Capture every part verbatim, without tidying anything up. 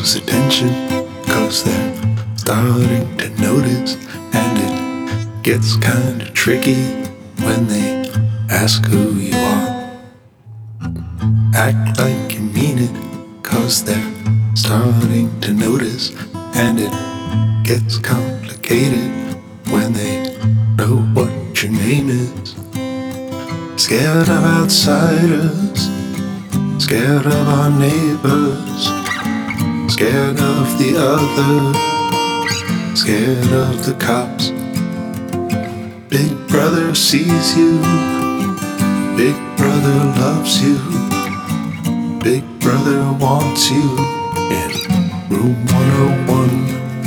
close attention, cause they're starting to notice. And it gets kinda tricky when they ask who you are. Act like you mean it, cause they're starting to notice. And it gets complicated when they know what your name is. Scared of outsiders, scared of our neighbors, scared of the other, scared of the cops. Big brother sees you, big brother loves you, big brother wants you in room one oh one.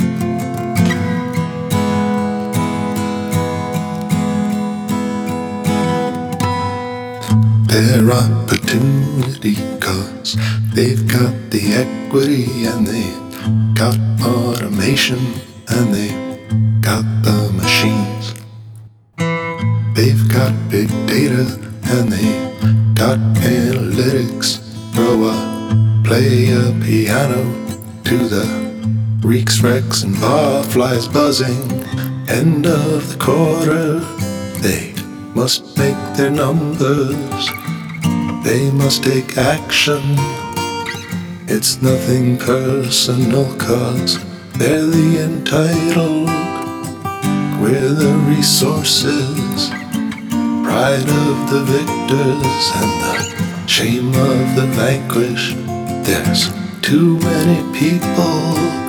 Their opportunity, cause they've got the equity and they've got automation and they've got the machines. They've got big data and they've got analytics. Throw a play a piano to the reeks, wrecks and barflies buzzing. End of the quarter, they must make their numbers. They must take action. It's nothing personal, cause they're the entitled. We're the resources, pride of the victors and the shame of the vanquished. There's too many people.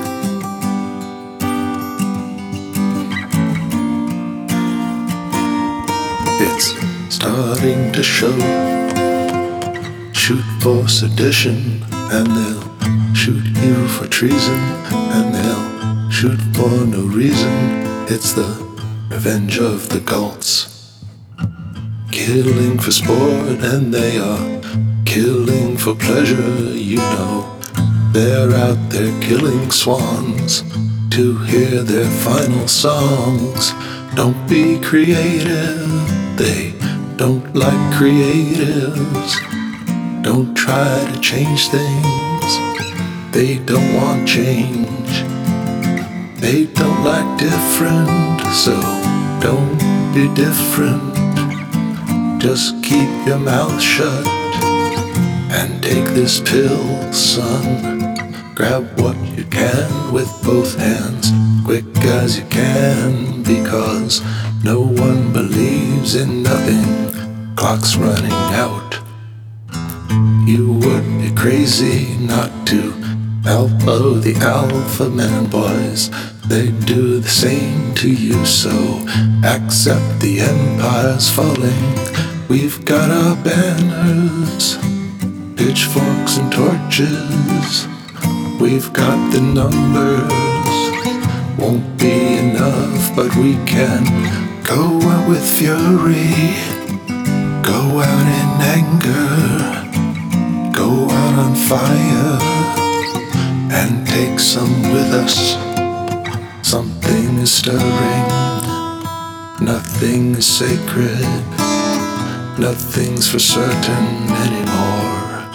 It's starting to show. Shoot for sedition and they'll shoot you for treason, and they'll shoot for no reason. It's the revenge of the Gults. Killing for sport and they are killing for pleasure. You know, they're out there killing swans to hear their final songs. Don't be creative, they don't like creatives. Don't try to change things, they don't want change. They don't like different, so don't be different. Just keep your mouth shut and take this pill, son. Grab what you can with both hands, quick as you can, because no one believes in nothing. Clock's running out. You would be crazy not to follow the alpha man boys. They do the same to you, so accept the empire's falling. We've got our banners, pitchforks and torches. We've got the numbers, won't be enough, but we can go out with fury, go out in anger, go out on fire, and take some with us. Something is stirring, nothing is sacred, nothing's for certain anymore.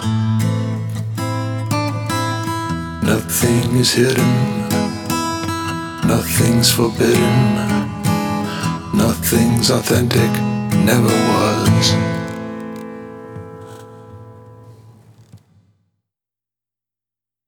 Nothing is hidden, nothing's forbidden, nothing's authentic, never was.